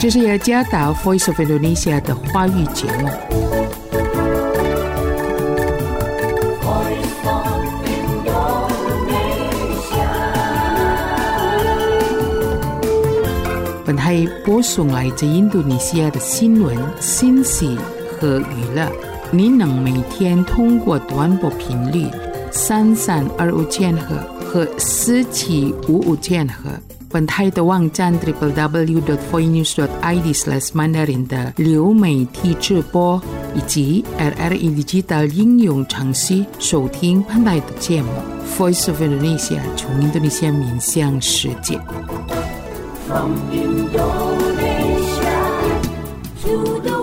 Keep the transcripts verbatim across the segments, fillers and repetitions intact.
这是雅加达 Voice of Indonesia 的华语节目。本台播送来自印度尼西亚的新闻、信息和娱乐。您能每天通过短波频率三三二五千赫和四七五五千赫。本台的网站 double-u double-u double-u dot voinews dot i d slash mandarin 的流媒体直播以及 R R I Digital 应用程序收听本台的节目 Voice of Indonesia 从印度尼西亚面向世界。From Indonesia to the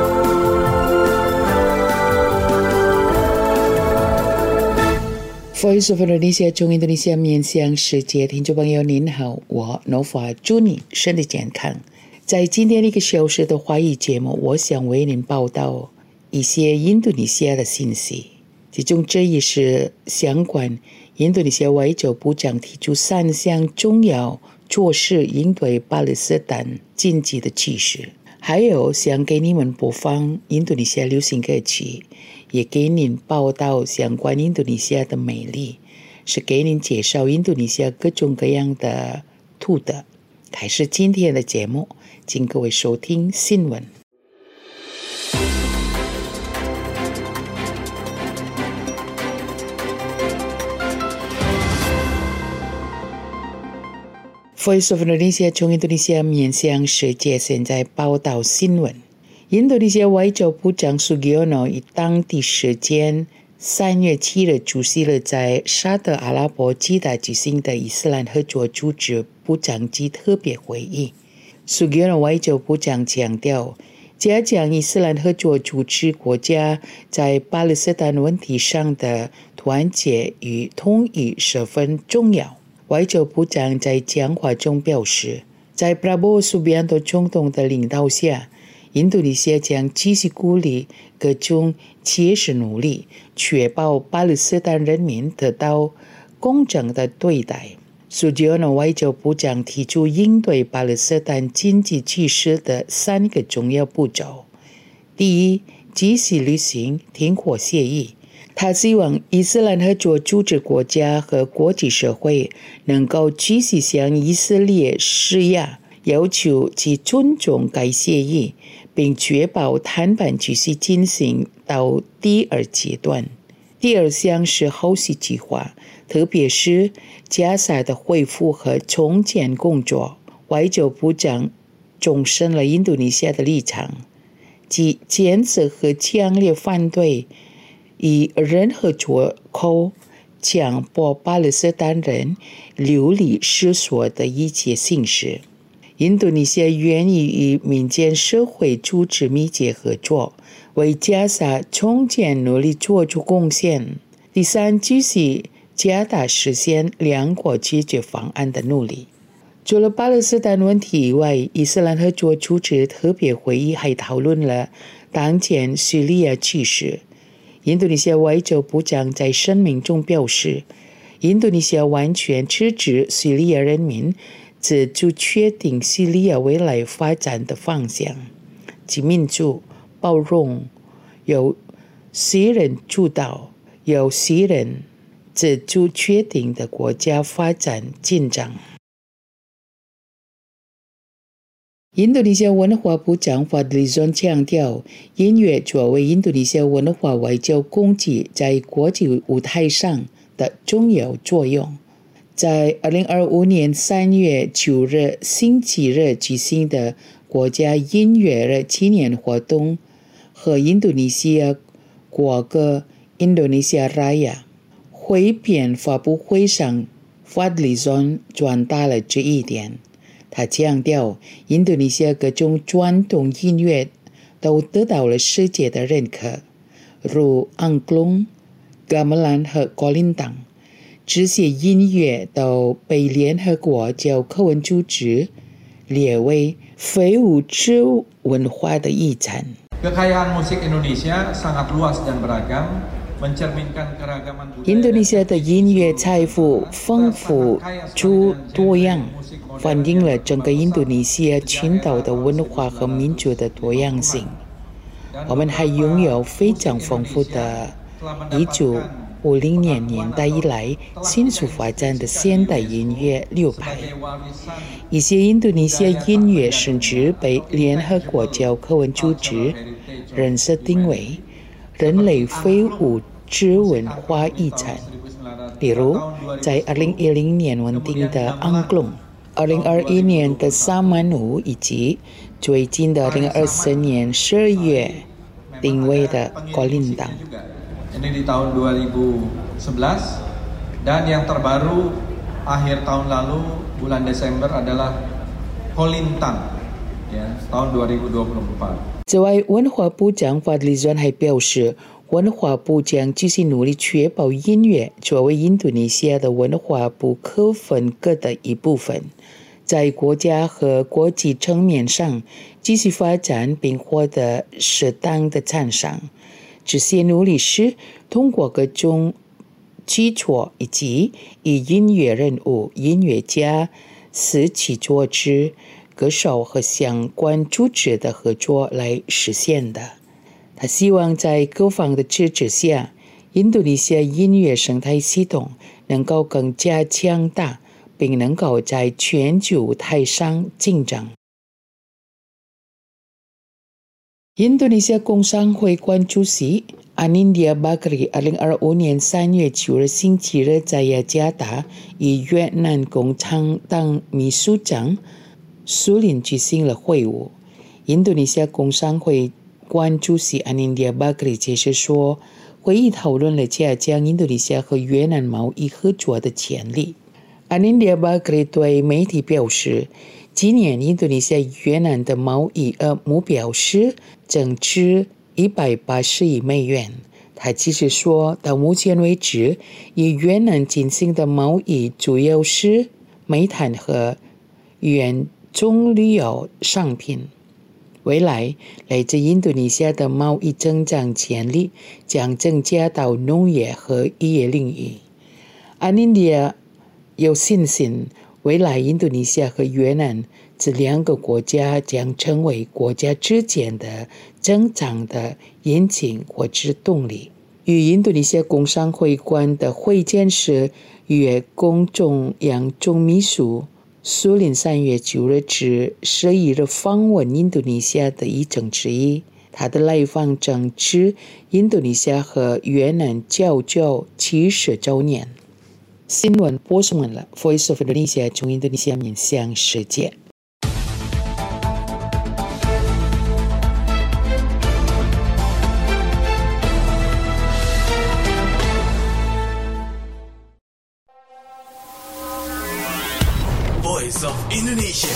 world。Voice of Indonesia 从印度尼西亚面向世界，听众朋友您好，我 Nova 祝你身体健康。在今天一个小时的华语节目，我想为您报道一些印度尼西亚的信息，其中这一是相关印度尼西亚外交部长提出三项重要措施应对巴勒斯坦经济的趋势，还有想给你们播放印度尼西亚流行歌曲，也给您报道相关印度尼西亚的美丽，是给您介绍印度尼西亚各种各样的土德。开始今天的节目，请各位收听新闻。Voice of Indonesia 从印度尼西亚面向世界，现在报道新闻。印度尼西亚外交部长 Sugiono 以当地时间三月七日出席了在沙特阿拉伯吉达举行的伊斯兰合作组织部长级特别会议。Sugiono 外交部长强调，加强伊斯兰合作组织国家在巴勒斯坦问题上的团结与统一十分重要。外交部长在讲话中表示，在 Prabowo Subianto 总统的领导下，印度尼西亚将继续鼓励各种切实努力，确保巴勒斯坦人民得到公正的对待。Sugiono 外交部长提出应对巴勒斯坦经济趋势的三个重要步骤。第一，继续履行停火协议。他希望伊斯兰合作组织国家和国际社会能够继续向以色列施压，要求其尊重该协议，并确保谈判继续进行到第二阶段。第二项是后续计划，特别是加沙的恢复和重建工作。外交部长重申了印度尼西亚的立场，即坚持和强烈反对以任何借口强迫巴勒斯坦人流离失所的一切形式。印度尼西亚愿意与民间社会组织密切合作，为加沙重建努力做出贡献。第三，继续加大实现两国解决方案的努力。除了巴勒斯坦问题以外，伊斯兰合作组织特别会议还讨论了当前叙利亚局势。印度尼西亚外交部长在声明中表示，印度尼西亚完全支持叙利亚人民自主确定叙利亚未来发展的方向，即民主、包容、由西人主导、由西人自主确定的国家发展进展。印度尼西亚文化部长 Fadlizon 强调，音乐作为印度尼西亚文化外交工具在国际舞台上的重要作用。在二零二五年三月九日星期日举行的国家音乐日纪念活动和印度尼西亚国歌 Indonesia Raya 汇编发布会上， Fadlizon 转达了这一点。他强调，印度尼西亚各种传统音乐都得到了世界的认可，如昂克隆、gamelan 和高林等。这些音乐都被联合国教科文组织列为非物质文化的遗产。 Kekayaan musik Indonesia sangat luas dan beragam, 印度尼西亚的音乐财富丰富出多样，反映了整个印度尼西亚群岛的文化和民族的多样性。我们还拥有非常丰富的一九五零年年代以来迅速发展的现代音乐流派。一些印度尼西亚音乐甚至被联合国教科文组织人设定为人类非物质文化遗产。例如，在二零一零年稳定的昂隆，二零二一年的萨曼舞，以及最近的二零二四年十二月定位的高林党。 Ini di tahun dua ribu sebelas dan yang terbaru akhir tahun lalu bulan Desember adalah Kolintang ya tahun dua ribu dua puluh empat。 此外，文化部长法里专还表示，文化部将继续努力确保音乐作为印度尼西亚的文化不可分割的一部分，在国家和国际层面上继续发展并获得适当的赞赏。这些努力是通过各种基础以及与音乐人物、音乐家、词曲作词、歌手和相关组织的合作来实现的。他希望在各方的支持下，印度尼西亚音乐生态系统能够更加强大，并能够在全球舞台上竞争。印度尼西亚工商会馆主席 Anindya Bakri 二零二五年三月九日星期日在雅加达与越南共产党秘书长苏林举行了会晤。印度尼西亚工商会馆主席 Anindya Bakri 解释说，会议讨论了加强印度尼西亚和越南贸易合作的潜力。Anindya Bakri 对媒体表示，今年印度尼西亚越南的贸易额目标是增至一百八十亿美元。他继续说，到目前为止，与越南进行的贸易主要是煤炭和原种旅游商品。未来，来自印度尼西亚的贸易增长潜力将增加到农业和渔业领域。Anindya有信心，未来印度尼西亚和越南这两个国家将成为国家之间的增长的引擎或者动力。与印度尼西亚工商会馆的会见时，越共中央总秘书苏林三月九日至十一日访问印度尼西亚的议程之一。他的来访正值印度尼西亚和越南交交七十周年。新闻播送完了 ，Voice of Indonesia 从印度尼西亚面向世界。 Voice of Indonesia.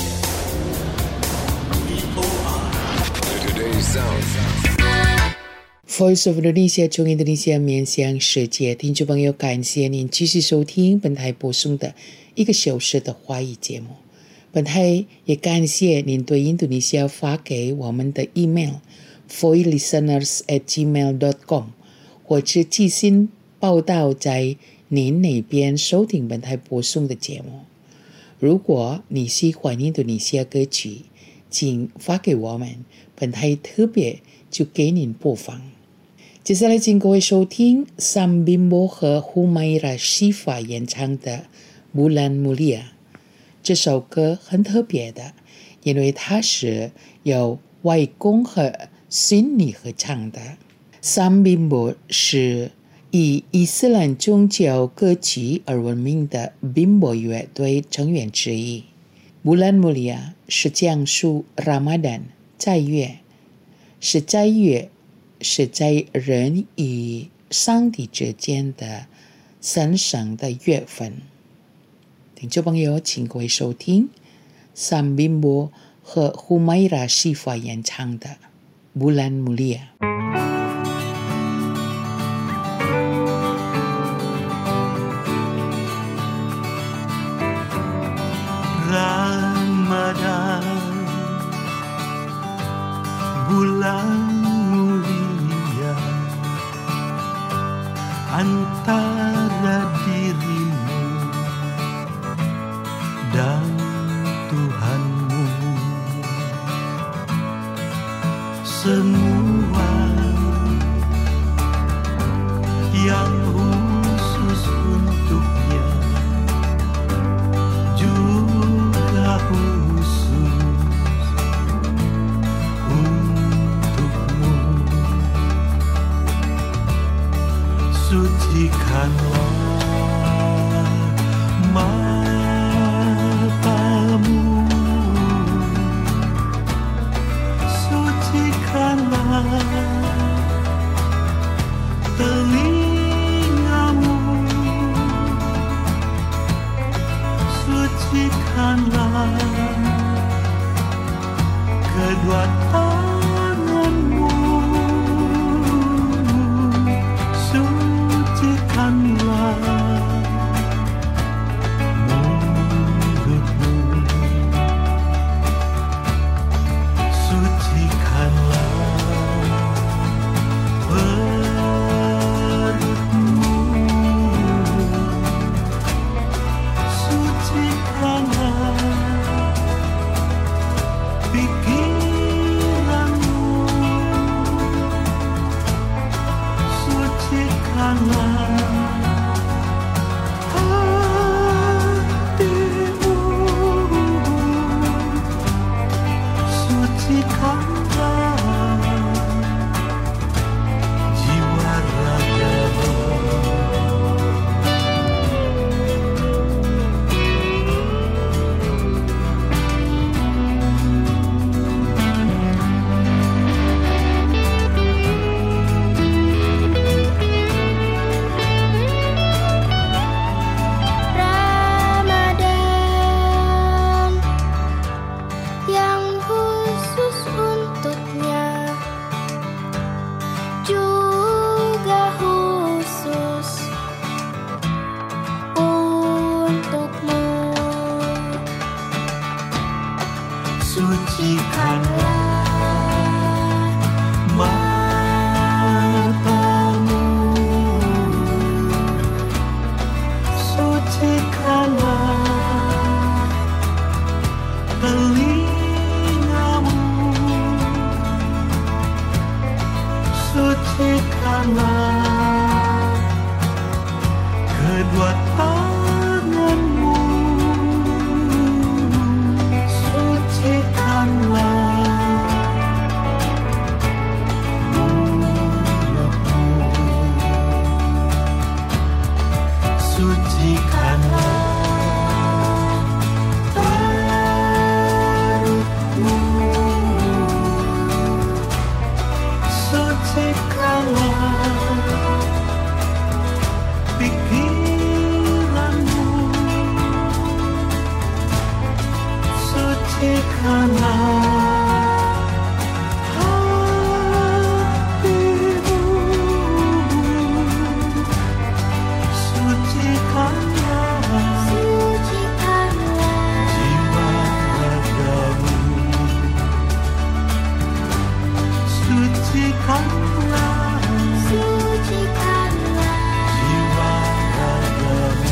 V O R. Today's sound.Voice of Indonesia 从印度尼西亚面向世界，听众朋友，感谢您继续收听本台播送的一个小时的华语节目。本台也感谢您对印度尼西亚发给我们的 email voilisteners at gmail dot com， 或者寄信报道在您那边收听本台播送的节目。如果你喜欢印度尼西亚歌曲，请发给我们，本台特别就给您播放。接下来请各位收听 Sam Bimbo 和 Humaira Shifa 演唱的 Bulan Mulia。 这首歌很特别的，因为它是由外公和孙女合唱的。 Sam Bimbo 是以伊斯兰宗教歌曲而闻名的 Bimbo 乐队成员之一。 Bulan Mulia 是讲述 Ramadan 斋月，是斋月是在人与上帝之间的神圣的月份。听众朋友，请各位收听 Sam Bimbo 和 Humaira Shifa 演唱的 Bulan Mulia。 Ramadan, bulan mulia, antara dirimu dan Tuhanmu. Semua yang khusus untuknya juga khusus untukmu. Sucikanlah matamu, sucikanlah telingamu, sucikanlah kedua tanganmu, sucikanlah mulutmu, sucikanlah perutmu, sucikanlah pikiranmu, sucikanlah hatimu, sucikanlah jiwa ragamu. Ramadan yang khusus untuknya juga khusus untukmu. Sucikanlah matamu, sucikanlah telingamu, sucikanlah kedua tanganmu, sucikanlah mulutmu, sucikanlah perutmu, sucikanlah pikiranmu, sucikanlah hatimu, sucikanlah jiwa ragamu, sucikanlah jiwa ragamu.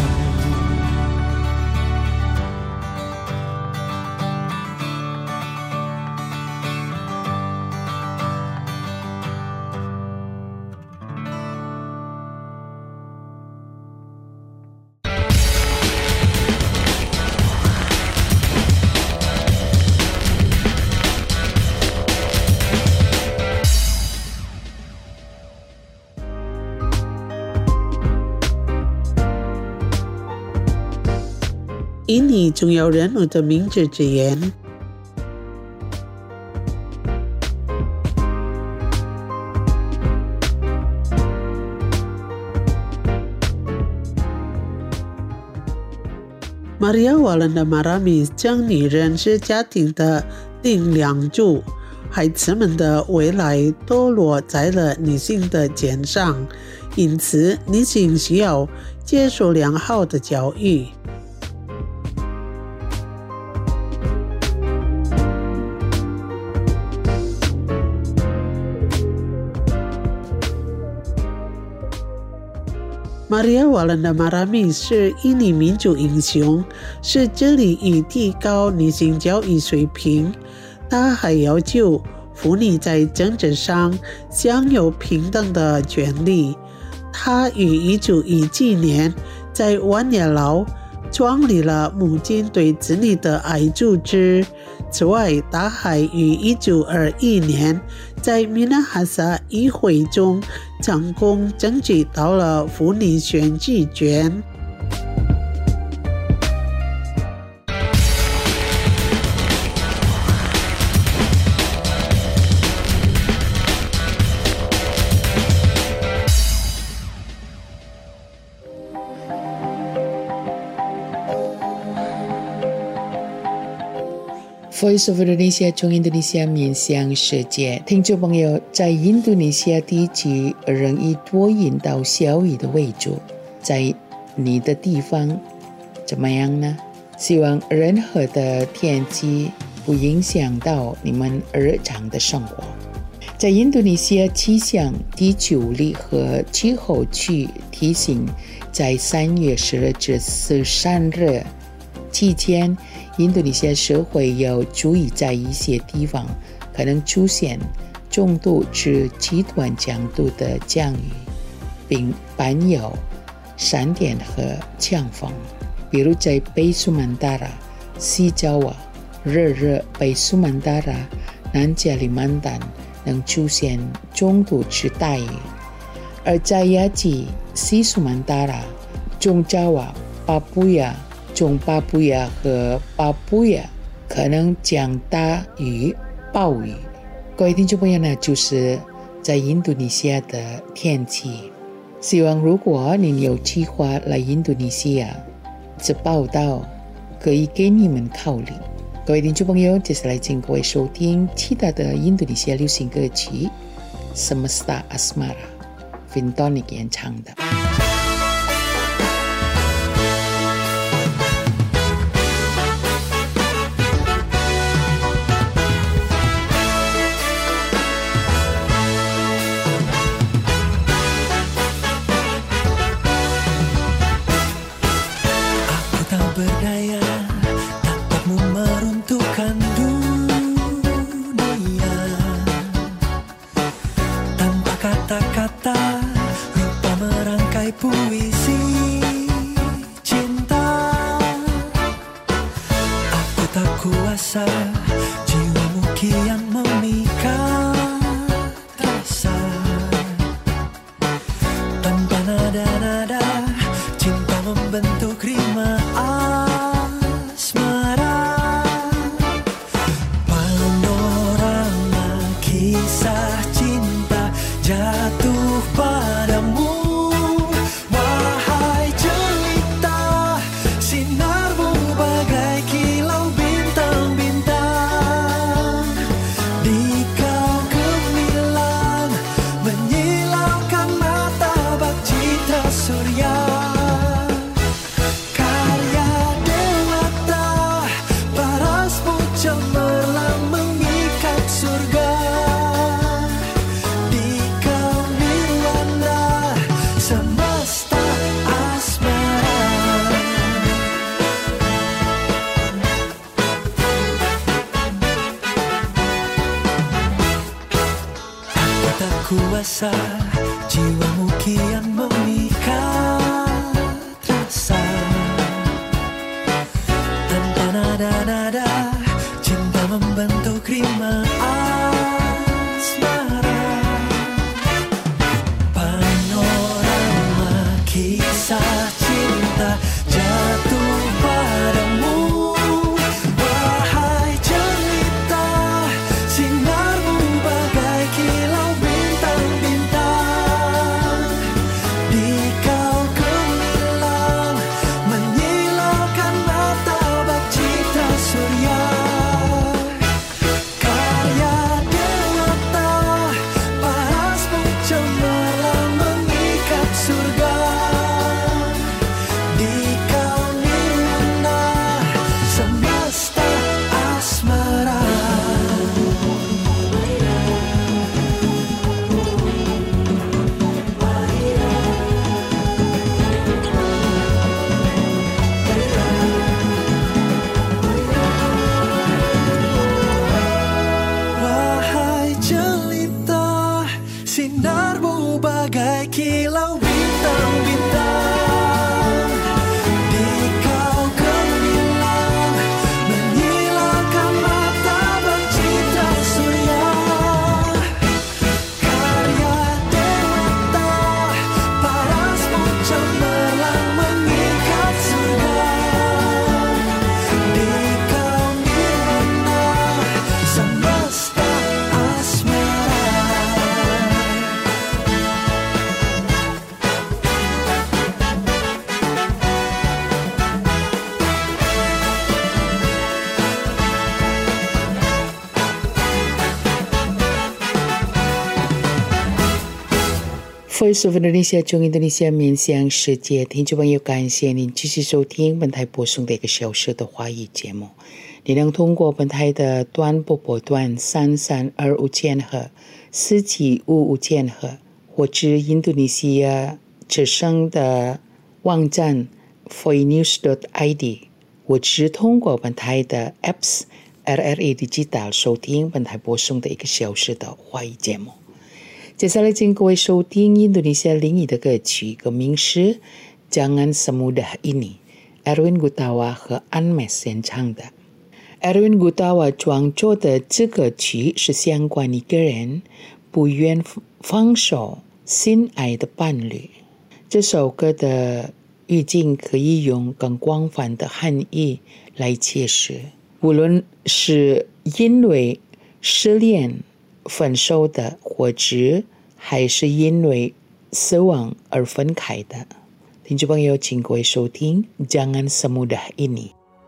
以你重要人物的名字之言。Maria Walanda Maramis 将女人是家庭的顶梁柱，孩子们的未来都落在了女性的肩上，因此女性需要接受良好的教育。 Maria Walanda Marami 是印尼民主英雄，是致力于提高女性教育水平。她还要求妇女在政治上享有平等的权利。她于一九一七年在万年老创立了母亲对子女的爱组织。此外，她还于一九二一年在米纳哈萨议会中成功争取到了妇女选举权。 Voice of Indonesia 从印度尼西亚面向世界，听众朋友，在印度尼西亚地区仍以多云到小雨的为主，在你的地方怎么样呢？希望任何的天气不影响到你们日常的生活。在印度尼西亚气象地球力和气候区提醒，在三月十二至十三日期间，印度尼西亚社会要注意，在一些地方可能出现中度至极端强度的降雨，并伴有闪电和强风。比如在北苏门答腊、西爪哇、热热北苏门答腊、南加里曼丹能出现中度至大雨，而在亚际、西苏门答腊、中爪哇、巴布亚、中巴布亚和巴布亚可能降大雨、暴雨。各位听众朋友呢，就是在印度尼西亚的天气。希望如果您有计划来印度尼西亚，这报道可以给你们考虑。各位听众朋友，接下来请各位收听其他的印度尼西亚流行歌曲 Semesta Asmara Vintonic 演唱的。 Berdaya tatapmu meruntuhkan dunia tanpa kata-kata, rupa merangkai puisi cinta. Aku tak kuasa, jiwamu kian memikat rasa tanpa nada-nada, cinta membentuk rima asmara. Panorama kisah cinta jatuh padamu, wahai jelita, sinarmu bagai kilau bintang-bintang. Di kau gemilang menyilaukan mata bak citra surya. Kuasa jiwamu kian memikat rasa tanpa nada-nada, cinta membentuk rima asmara. Panorama kisah cinta jatuh padamu, wahai jelita, sinarmu bagai kilau bintang-bintang. bagai kilau bintang-bintang di kau gemilang, menyilaukan mata bercitra surya. Karya dewata, parasmu cemerlang mengikat surga. Di kau nirwana, semesta asmara. Voice of Indonesia 中印度尼西亚面向世界，听众朋友，感谢您继续收听本台播送的一个小时的华语节目。你能通过本台的短波波段三三二五千赫、四七五五千赫，或至印度尼西亚之声的网站 voinews dot i d， 或是通过本台的 apps R R A Digital 收听本台播送的一个小时的华语节目。接下来请各位收听印度尼西亚另一的歌曲，歌名是 Jangan Semudah Ini， Erwin Gutawa 和 Anmes 演唱的。Erwin Gutawa 创作的这个曲是相关一个人不愿放手心爱的伴侣。这首歌的语境可以用更广泛的含义来解释，无论是因为失恋分手的，或者还是因为死亡而分开的。听众朋友，请各位收听 Jangan Semudah Ini。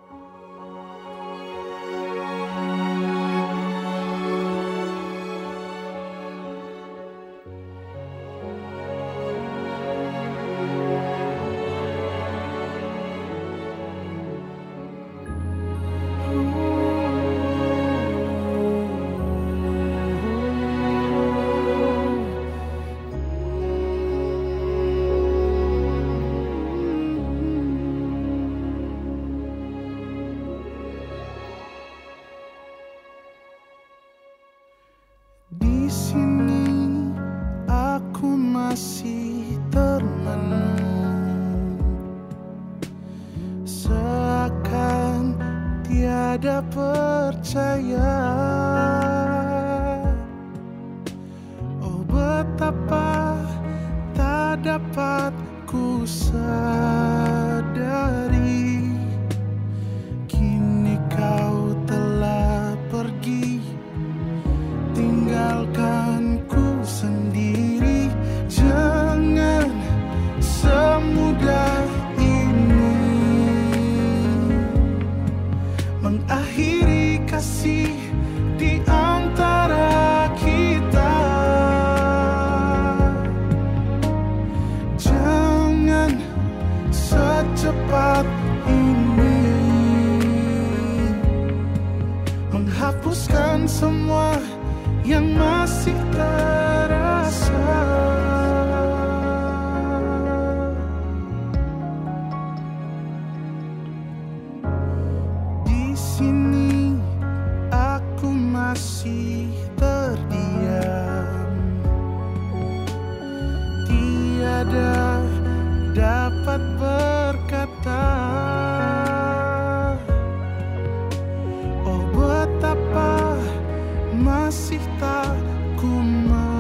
Di sini aku masih termenung, seakan tiada percaya. Oh betapa tak dapat ku sadari, kini kau telah pergi, tinggalkan ku sendiri. Jangan semudah ini mengakhiri kasih di antara kita. Jangan secepat ini menghapuskan semua yang masih terasa. Di sini aku masih terdiam, tiada dapat berkata. Oh betapa masih tak ku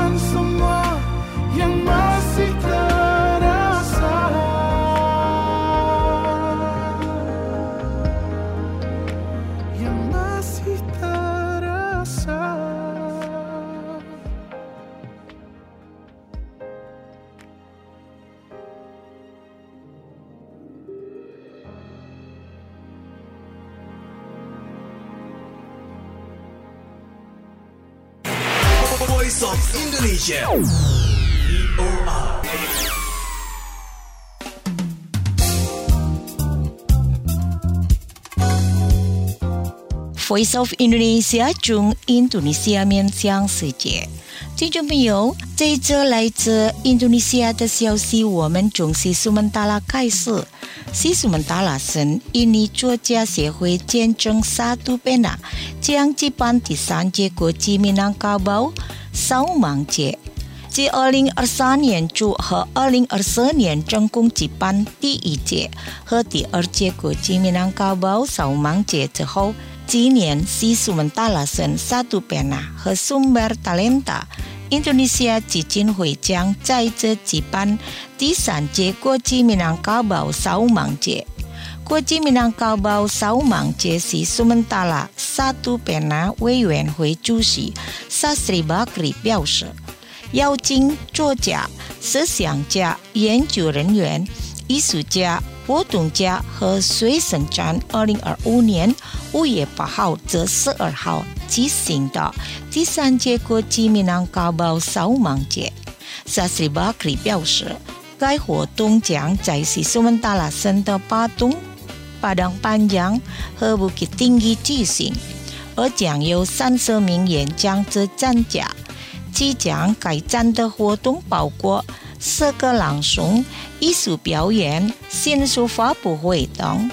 dan semua yang masih terasa, yang masih terasa. Voice of Indonesia. V O R. Voice of Indonesia 中印度尼西亚面向世界。听众朋友，这一则来自印度尼西亚的消息，我们从西苏门答腊开始。西苏门答腊省印尼作家协会见证Satu Pena将举办第三届国际米南高堡扫盲节，继二零二三年初和二零二四年总共举办第一届和第二届国际米南高堡扫盲节之后，今年西苏门答腊省Satu Pena和 Sumber Talenta印度尼西亚基金会将在这举办第三届国际米南高堡扫盲节。国际米南高堡扫盲节是苏门答腊Satu Pena委员会主席萨斯里巴克里表示，邀请作家、思想家、研究人员、艺术家、活动家和随身站二零二五年五月八号至十二号举行的第三届国际米南高堡扫盲节。萨斯里巴克里表示，该活动将在西苏门答腊省的巴东、Padang Panjang和Bukit Tinggi举行，而将有三十名演讲者参加。即将开展的活动包括诗歌朗诵、艺术表演、新书发布会等。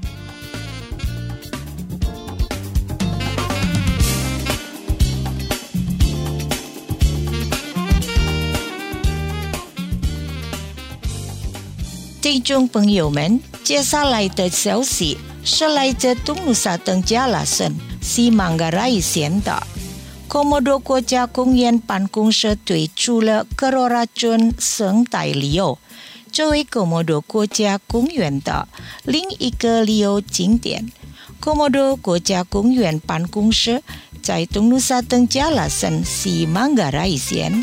听众朋友们，接下来的消息是来自东努沙登加拉省西芒嘎拉县的Komodo 国家公园办公室推出了克罗拉郡生态旅游，作为 Komodo 国家公园的另一个旅游景点。Komodo 国家公园办公室在东努沙登加拉省西芒嘎拉县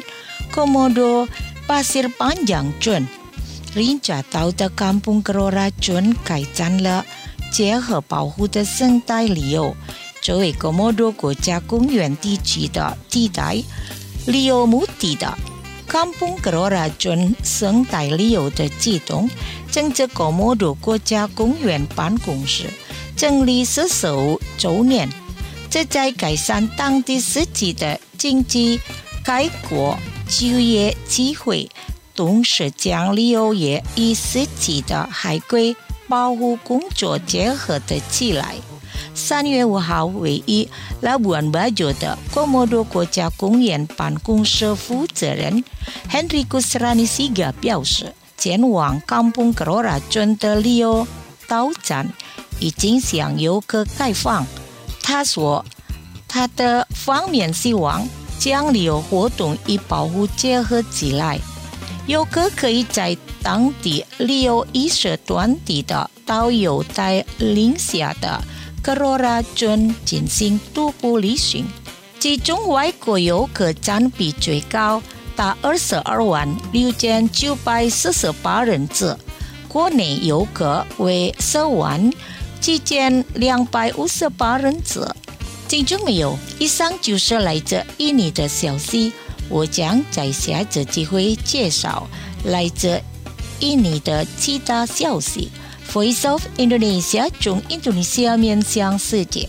Komodo Pasir Panjang 郡林家岛的Kampung Kerora郡开展了结合保护的生态旅游，作为 Komodo 国家公园地区的地带旅游目的的 Kampung Kerora 郡生态旅游的启动，正值 Komodo 国家公园办公室成立四十五周年，这在改善当地实际的经济开国、就业机会，同时将旅游业与实际的海龟保护工作结合的起来。三月五号，位于Labuan Bajo的 Komodo 国家公园办公室负责人 Henricus Ranisiga 表示，前往 Kampung Kerora 郡的旅游导站已经向游客开放。他说，他的方面希望将旅游活动与保护结合起来，游客可以在当地旅游意识团体的导游带领下的Kerora 郡进行徒步旅行，其中外国游客占比最高，达二十二万六千九百四十八人次，国内游客为十万七千两百五十八人次。听众朋友，以上就是来自印尼的消息，我将在下次机会介绍来自印尼的其他消息。Voice of Indonesia 中印度尼西亚面向世界。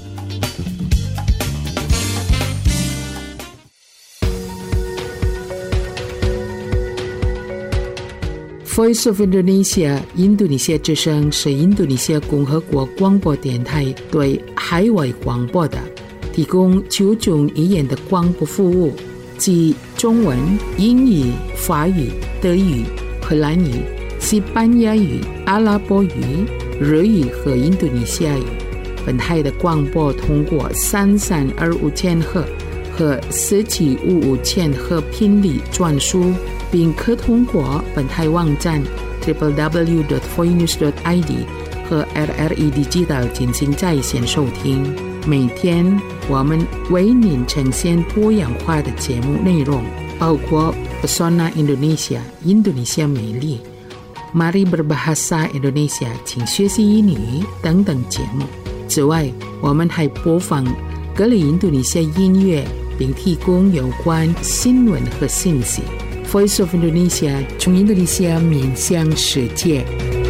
Voice of Indonesia 印度尼西亚之声是印度尼西亚共和国广播电台对海外广播的提供九种语言的广播服务，即中文、英语、法语、德语、荷兰语、西班牙语、阿拉伯语、日语和印度尼西亚语。本台的广播通过三三二五千赫和实体物物签和拼理转述，并可通过本台网站 double-u double-u double-u dot voice news dot i d 和 R R E Digital 进行在线收听。每天我们为您呈现多样化的节目内容，包括 Pesona Indonesia 印度尼西亚美丽、Mari Berbahasa Indonesia 请学习英语等等节目。此外，我们还播放各类印度尼西亚音乐，并提供有关新闻和信息。Voice of Indonesia 从印度尼西亚面向世界。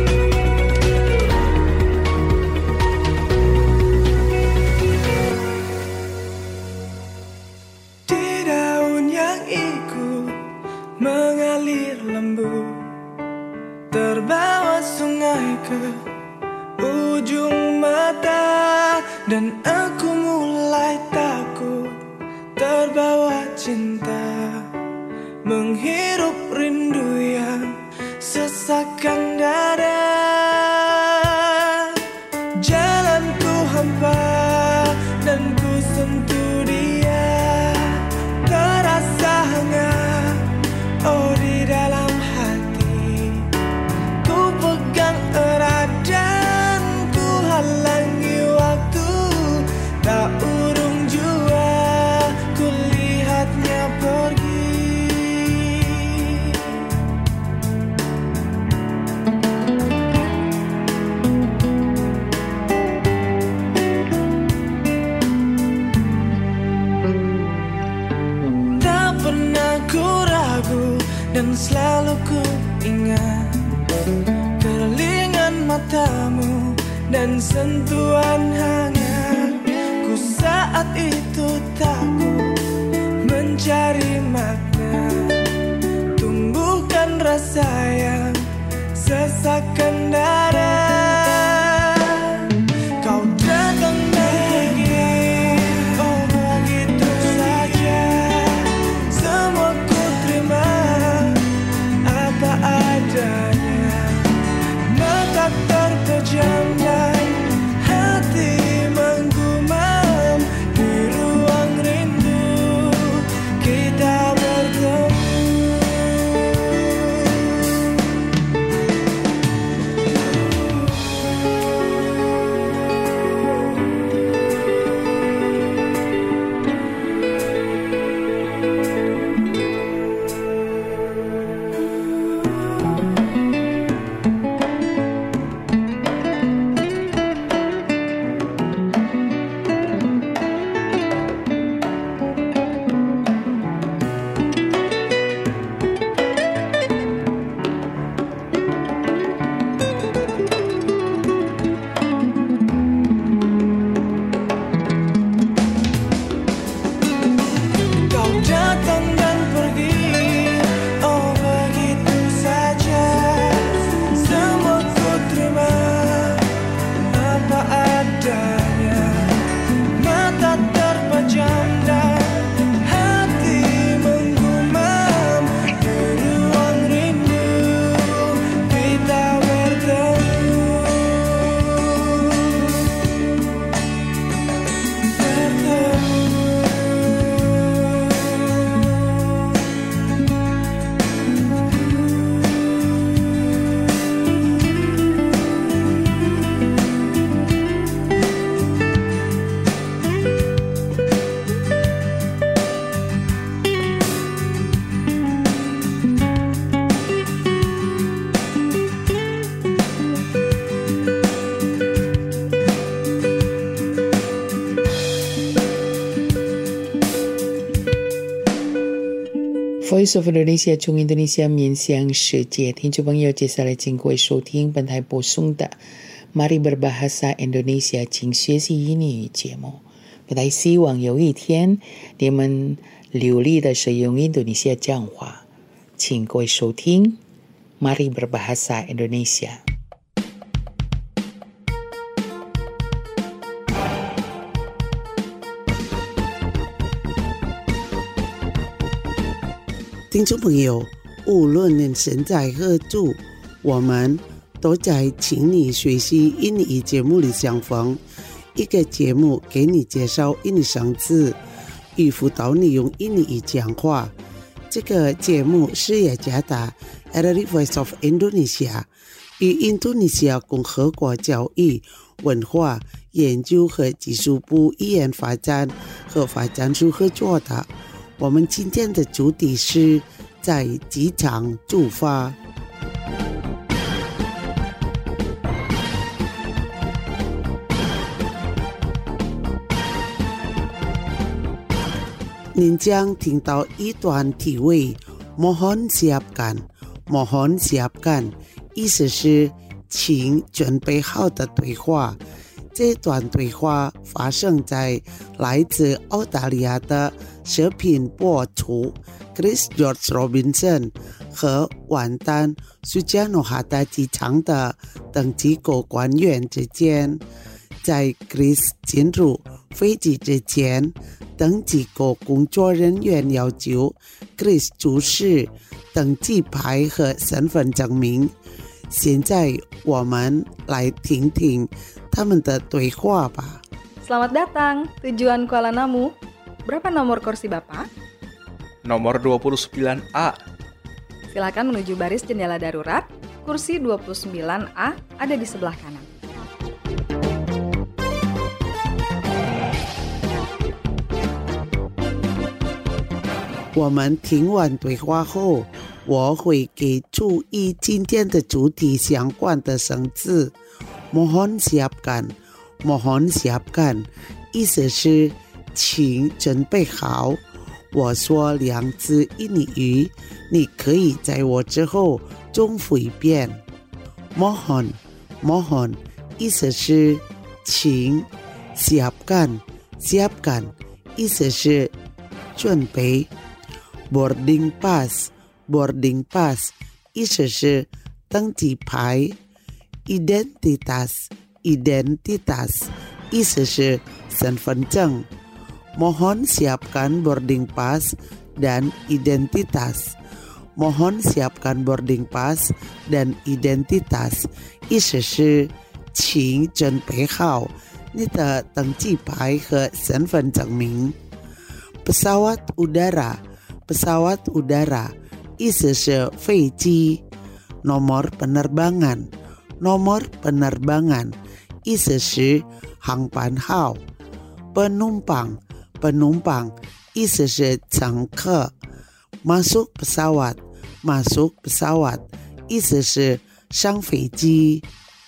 Di daun yang ikut mengalir lembut, terbawa sungai ke ujung mata, dan aku mulai takut terbawa cinta, menghirup rindu yang sesakkan dada. Jalanku hampa dan ku sentuh dia, terasa hangat oh di dalam hati. Ku pegang erat dan ku halangi waktu, tak urung jua ku lihatnya pergi. Tak pernah ku ragu dan selalu ku ingat kerlingan matamu dan sentuhan hangat. Ku saat itu takut mencari makna, tumbuhkan rasa yang sesakkan dada. Kau datang lagi, oh begitu saja. Semua ku terima apa adanya. Mata terpejam dan hati menggumam, di ruang rindu kita bertemu. Kau datang dan pergi, oh begitu saja. Semua ku terima apa adanya. Mata terpejam dan hati menggumam, di ruang rindu kita bertemu. Bertemu. Voice of Indonesia 从印度尼西亚面向世界，听众朋友，接下来请各位收听本台播送的 Mari Berbahasa Indonesia 请学习英语节目。本台希望有一天你们流利的使用印度尼西亚讲话，请各位收听 Mari Berbahasa Indonesia。 听众朋友，无论你身在何处，我们都在请你学习英语节目里相逢。一个节目给你介绍英语生词， 与辅导你用印尼语讲话。这个节目是雅加达 R R I Voice of Indonesia 与印度尼西亚共和国教育、文化、研究和技术部语言发展和发展处合作的。我们今天的主题是在机场出发。您将听到一段题为 Mohon siapkan Mohon siapkan 意思是请准备好的对话。这段对话发生在来自澳大利亚的食品博主 Chris George Robinson 和完丹 Sujarno Hatta 机场的登机口官员之间。在 Chris 进入飞机之前，登机口工作人员要求 Chris 出示登机牌和身份证明。现在我们来听听他们的对话吧。 Selamat datang, tujuan Kuala Namu. Berapa nomor kursi Bapak? Nomor dua puluh sembilan A. Silakan menuju baris jendela darurat. Kursi dua puluh sembilan A ada di sebelah kanan. 我们听完对话后，我会给注意今天的主题相关的生字。Mohon siapkan Mohon siapkan 意思是请准备好。我说两字印尼语，你可以在我之后重复一遍。Mohon Mohon 意思是请。Siapkan Siapkan 意思是准备。Boarding pass Boarding pass 意思是登机牌。Identitas Identitas 意思是身份证。Mohon siapkan boarding pass dan identitas Mohon siapkan boarding pass dan identitas 意思是请准备好你的登机牌和身份证明。Pesawat udara Pesawat udara 意思是飞机。Nomor penerbangan Nomor penerbangan 意思是航班号。Penumpang Penumpang 意思是乘客。Masuk pesawat Masuk pesawat 意思是上飞机。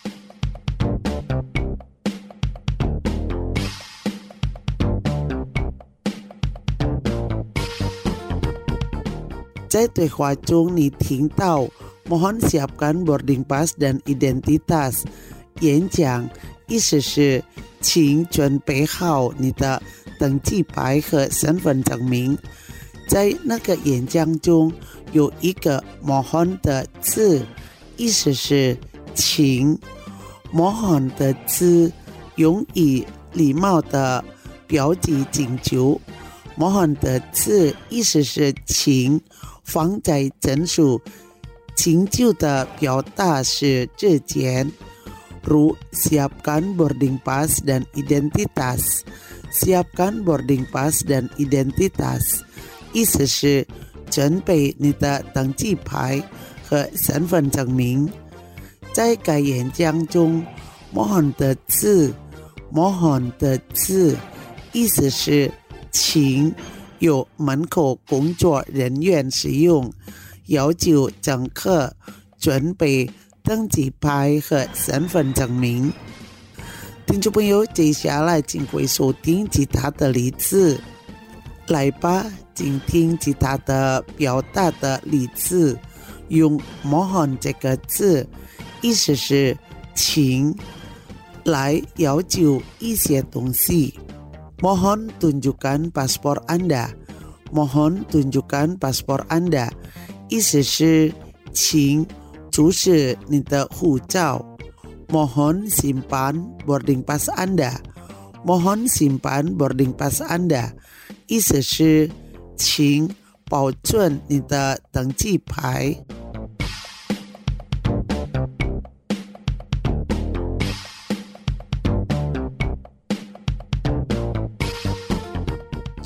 在对话中，你听到 Mohon siapkan boarding pass dan identitas 演讲，意思是请准备好你的登机牌和身份证明。在那个演讲中，有一个 Mohon 的字，意思是请。Mohon 的字用以礼貌的表记请求。Mohon 的字意思是请。放在陈述请求的表达是之前，如 siapkan boarding pass dan identitas siapkan boarding pass dan identitas 意思是准备你的登机牌和身份证明。在该演讲中 Mohon 的字 Mohon 的字意思是请。由门口工作人员使用，要求乘客准备登机牌和身份证明。听众朋友，接下来请会收听其他的例子。来吧，请听其他的表达的例子。用 Mohon 这个字，意思是请来要求一些东西。Mohon tunjukkan paspor Anda. Mohon tunjukkan paspor Anda. 意思是请出示你的护照。Mohon simpan boarding pass Anda. Mohon simpan boarding pass Anda. 意思是请保存你的登机牌。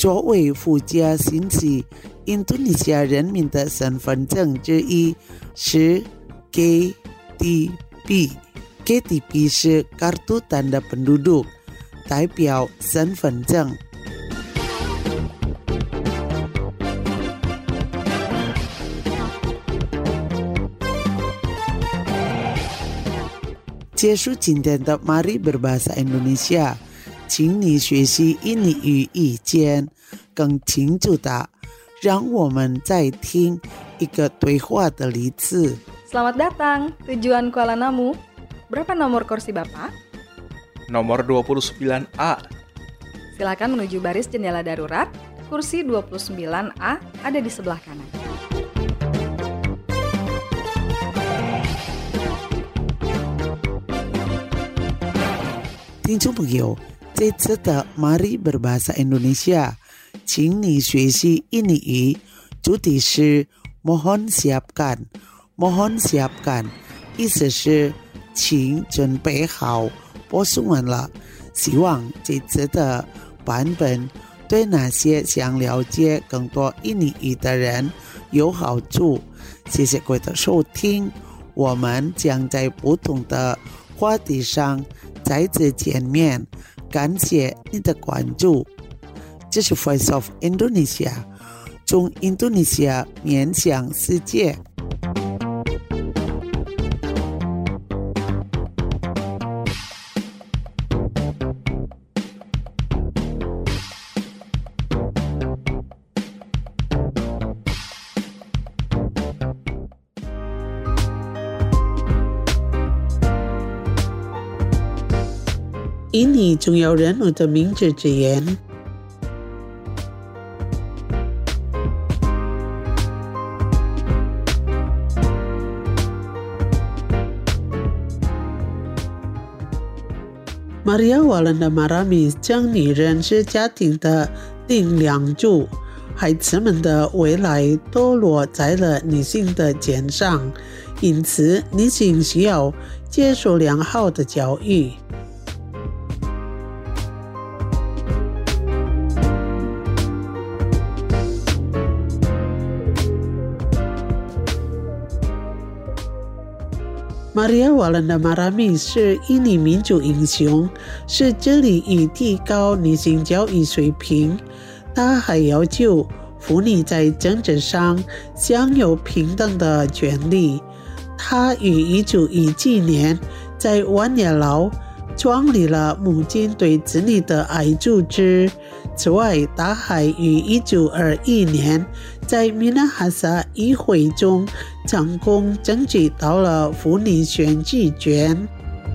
作为附加信息印度尼西亚人民的身份证之一是 K T P。K T P 是 Kartu Tanda Penduduk， 代表身份证。结束今天的 Mari Berbahasa Indonesia， 请你学习印尼语意见更清楚的，让我们再听一个对话的例子。 Selamat datang, tujuan Kuala Namu. Berapa nomor kursi Bapak? Nomor dua puluh sembilan A. Silakan menuju baris jendela darurat. Kursi dua puluh sembilan A ada di sebelah kanan. 听众朋友，这次的 Mari Berbahasa Indonesia， 请你学习印尼语，主题是 Mohon siapkan。Mohon siapkan 意思是请准备好，播送完了。希望这次的版本对那些想了解更多印尼语的人有好处。谢谢各位的收听，我们将在不同的话题上再次见面，感谢你的关注。这是 Voice of Indonesia， 从印度尼西亚面向世界。印尼重要人物的名字之言。Maria Walanda Maramis 将女人是家庭的顶梁柱，孩子们的未来都落在了女性的肩上，因此女性需要接受良好的教育。Maria Walanda Maramis 是印尼民主英雄，是致力于提高女性教育水平。她还要求妇女在政治上享有平等的权利。她于一九一七年在万年牢创立了母亲对子女的爱组织。此外，她还于一九二一年在米纳哈萨议会中成功争取到了妇女选举权。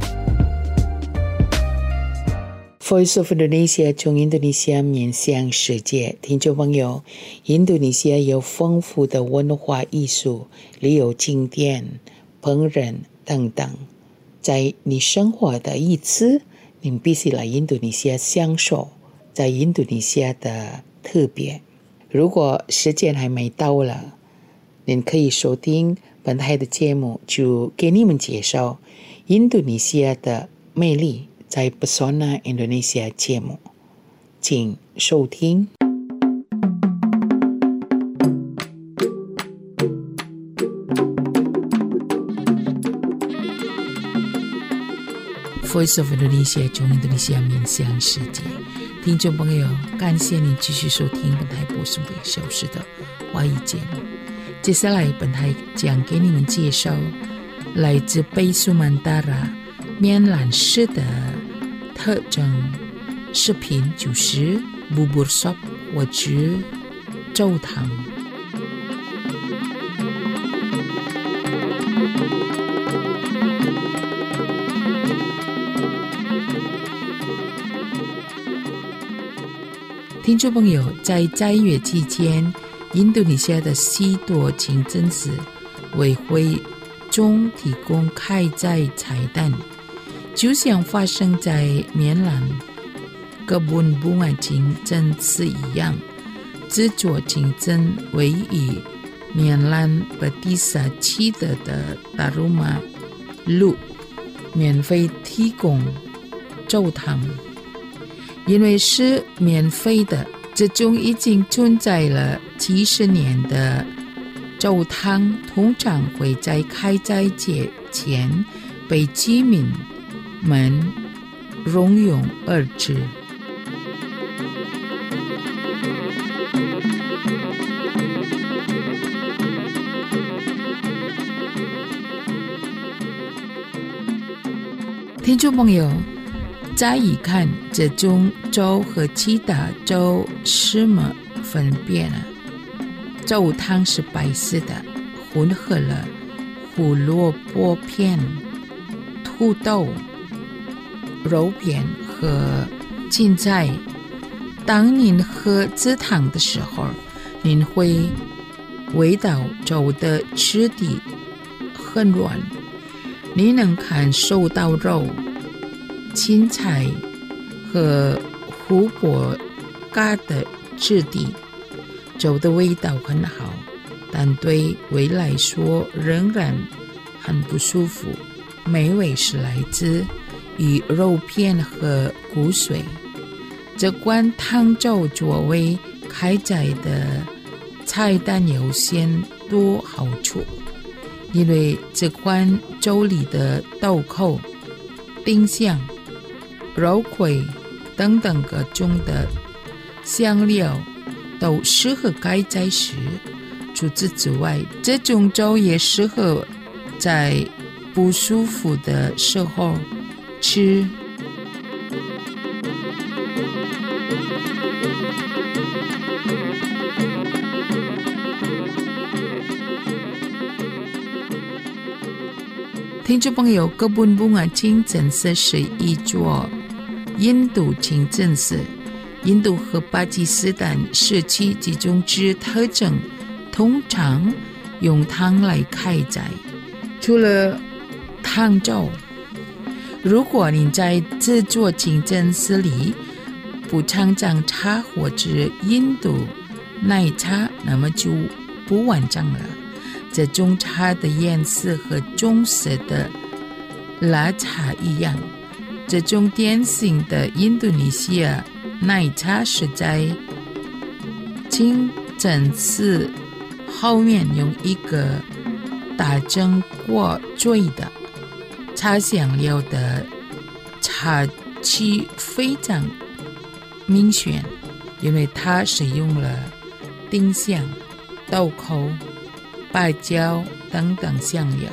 Voice of Indonesia 从印度尼西亚面向世界，听众朋友，印度尼西亚有丰富的文化艺术、旅游景点、烹饪等等。在你生活的一次，你必须来印度尼西亚享受在印度尼西亚的特别。如果时间还没到了，您可以收听本台的节目，就给你们介绍印度尼西亚的魅力，在 Pesona Indonesia 节目，请收听。Voice of Indonesia 从印度尼西亚面向世界，听众朋友，感谢你继续收听本台播送的一小时的华语节目。接下来，本台将给你们介绍来自北苏曼达拉棉兰市的特征食品，就是 bubur sop 或者粥汤。听众朋友，在斋月期间，印度尼西亚的许多清真寺为会众提供开斋菜单，就像发生在棉兰kebun bunga清真寺一样。制作清真位于棉兰巴蒂萨七德的达鲁玛路，免费提供粥汤。因为是免费的， 这种已经存在了几十年的粥汤，通常会在开斋节前被居民们拥用而至。听众朋友，乍一看这种粥和其他粥什么分别呢？粥汤是白色的，混合了胡萝卜片、土豆、肉片和芹菜。当您喝这汤的时候，您会味到粥的质地很软，你能感受到肉、芹菜和胡萝卜的质地。粥的味道很好，但对胃来说仍然很不舒服。美味是来自于肉片和骨髓。这款汤粥作为开斋的菜单有些多好处，因为这款粥里的豆蔻、丁香、肉桂等等各种的香料都适合开斋时。除此之外，这种粥也适合在不舒服的时候吃。听众朋友，哥本bunga清真寺是一座印度清真寺。印度和巴基斯坦是其几种之特征，通常用汤来开斋。除了汤粥，如果你在这座清真寺里不常常茶或者印度奶茶，那么就不完整了。这种茶的颜色和棕色的拉茶一样，这种典型的印度尼西亚奶茶是在清真寺后面用一个大蒸锅做的，茶香料的茶气非常明显，因为它使用了丁香、豆蔻、白椒等等香料。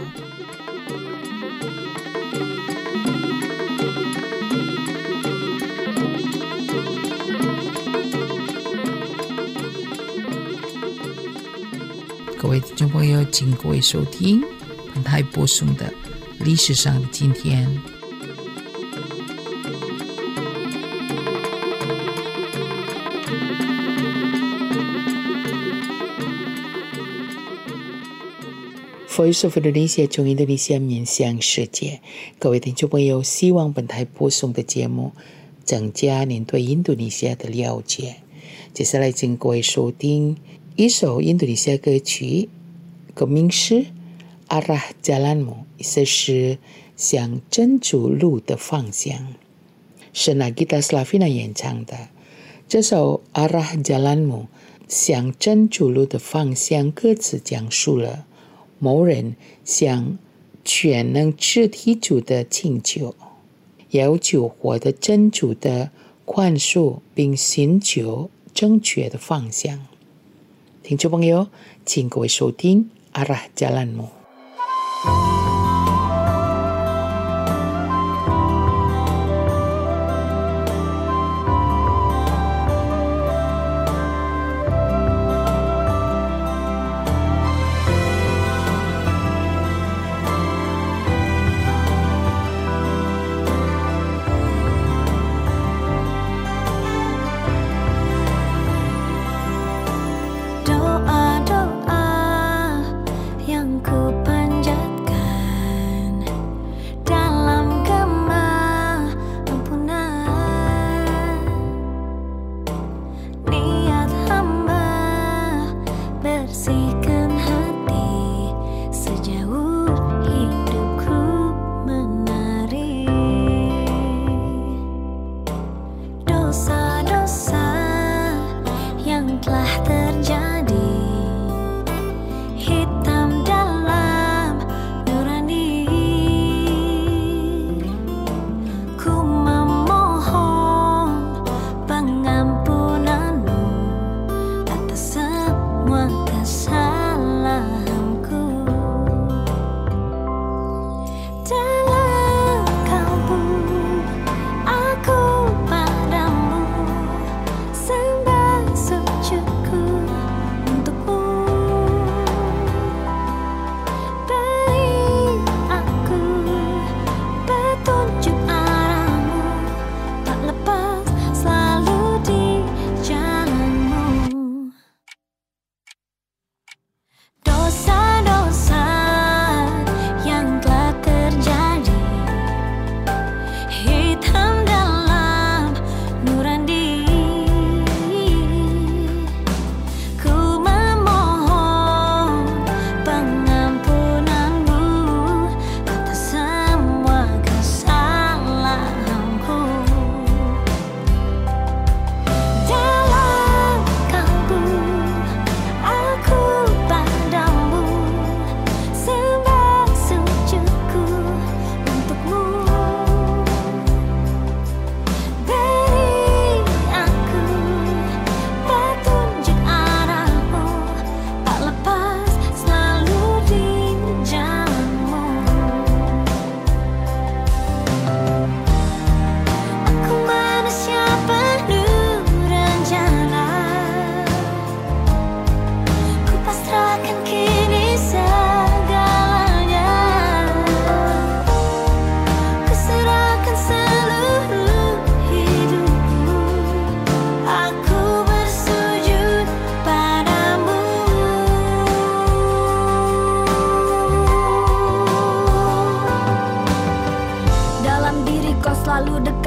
各位听众朋友，请各位收听本台播送的历史上的今天。Voice of Indonesia 从印度尼西亚面向世界。各位听众朋友，希望本台播送的节目增加您对印度尼西亚的了解。接下来请各位收听一首印度尼西亚歌曲，歌名是 Arah Jalanmu， 意思是向真主路的方向，是 Nagita Slavina 演唱的。这首 Arah Jalanmu 向真主路的方向歌词讲述了某人向全能至体主的请求，要求获得真主的宽恕，并寻求正确的方向。听众朋友，请各位收听 Arah Jalanmu。 Doa-doa yang ku panjatkan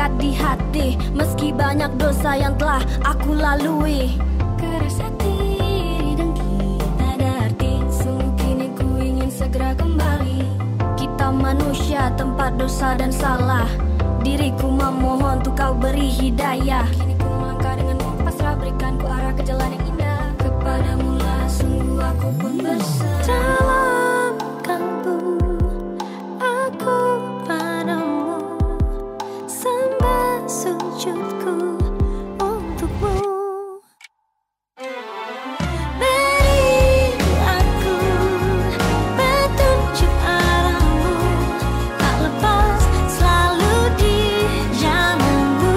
dekat di hati, meski banyak dosa yang telah aku lalui. Keras hati dan kita ada arti, sungguh kini ku ingin segera kembali. Kita manusia tempat dosa dan salah, diriku memohon untuk kau beri hidayah. Kini ku melangkah denganmu, pasrah berikan ku arah ke jalan yang indah. Kepadamu lah sungguh aku pun berserah. Dalam kalbu aku padamu, sembah sujudku untukmu. Beri aku petunjuk arahmu, tak lepas selalu di jalanmu.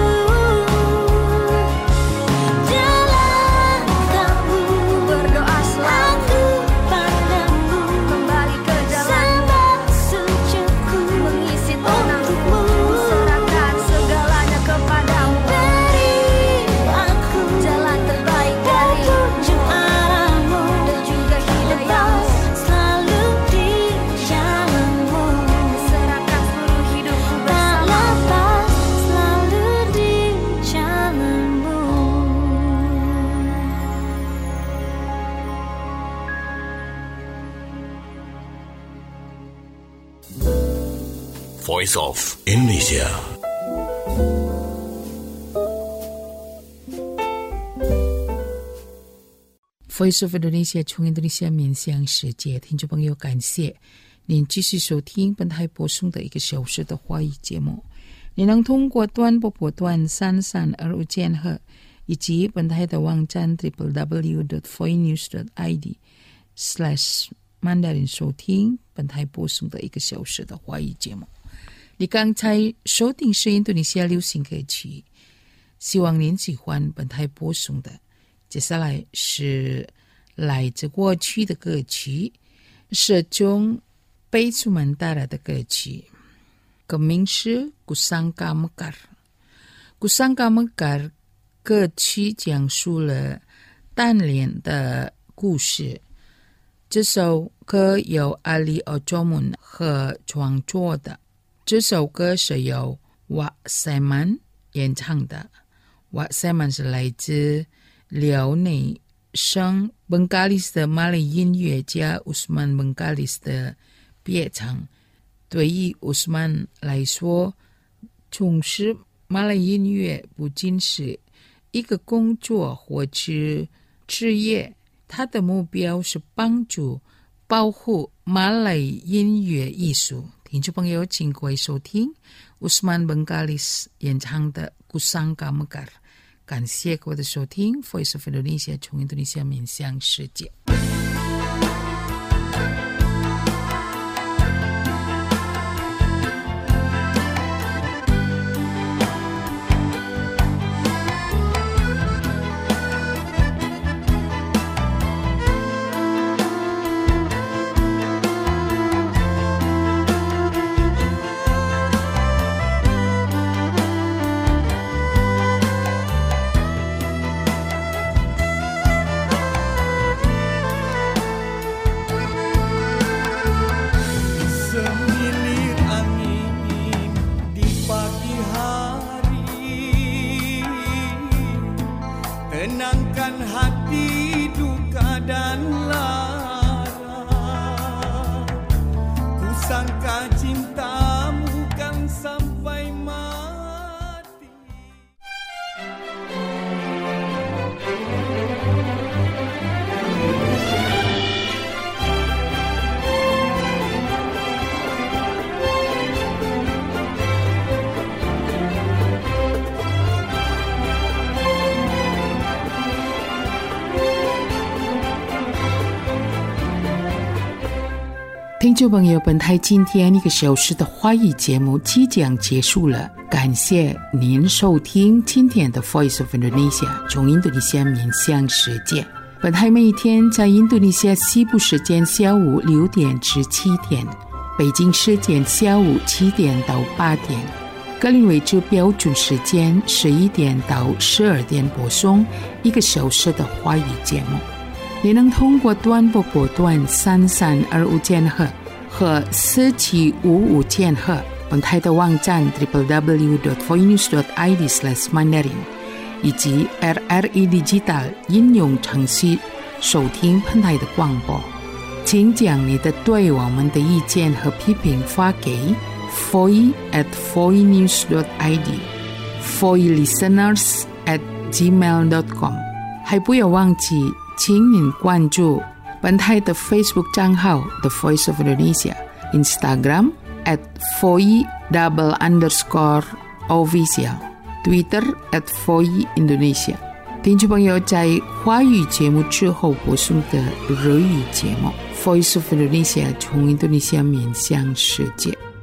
Jalan kamu berdoa selalu padamu, kembali ke jalanmu. Sembah sujudku mengisi tenangku, serahkan segalanya kepadamu. Beri aku jalan terbaik dari petunjuk arahmu, dan juga hidayahmu. Selalu di jalanmu, serahkan seluruh hidupku bersamamu. Tak lepas selalu di jalanmu. Voice of Indonesia. Voice of Indonesia 从 Indonesia 面向世界，听众朋友，感谢您继续收听本台播送的一个小时的华语节目。你能通过短波波段三三二五千赫以及本台的网站 double-u double-u double-u dot voinews dot i d slash mandarin 收听本台播送的一个小时的华语节目。你刚才收听是印度尼西亚流行歌曲，希望您喜欢本台播送的。接下来是来自过去的歌曲，是中贝苏曼达拉的歌曲，歌名是 Kusangka Mekar。Kusangka Mekar 歌曲讲述了单恋的故事。这首歌由阿里奥卓mun和创作的，这首歌是由瓦塞曼演唱的。瓦塞曼是来自辽内省本嘎利斯的马来音乐家乌斯曼本嘎利斯的毕业场。对于乌斯曼来说，从事马来音乐不仅是一个工作或是职业，他的目标是帮助保护马来音乐艺术。听众朋友，请各位收听乌斯曼本嘎利斯演唱的 Kusangka Mekar。感谢各位的收听 Voice of Indonesia 从印度尼西亚面向世界。 Semilir angin di pagi hari, tenangkan hati duka dan lara. Ku sangka cintamu kan sampai mati. 听众朋友，本台今天一个小时的华语节目即将结束了，感谢您收听今天的 Voice of Indonesia 从印度尼西亚面向世界。本台每一天在印度尼西亚西部时间下午六点至七点，北京时间下午七点到八点，格林威治标准时间十一点到十二点播送一个小时的华语节目。你能通过短波波段三三二五千赫和四七五五千赫本台的网站 double-u double-u double-u dot voinews dot i d slash mandarin 以及 R R E Digital 应用程序收听本台的广播。请将你的对我们的意见和批评发给 voice at voinews dot i d voice listeners at gmail dot com 还不要忘记请您关注本台的 Facebook 账号 The Voice of Indonesia Instagram at voice double underscore official Twitter at voice Indonesia 听众朋友在华语节目之后播送的日语节目 Voice of Indonesia 从印度尼西亚面向世界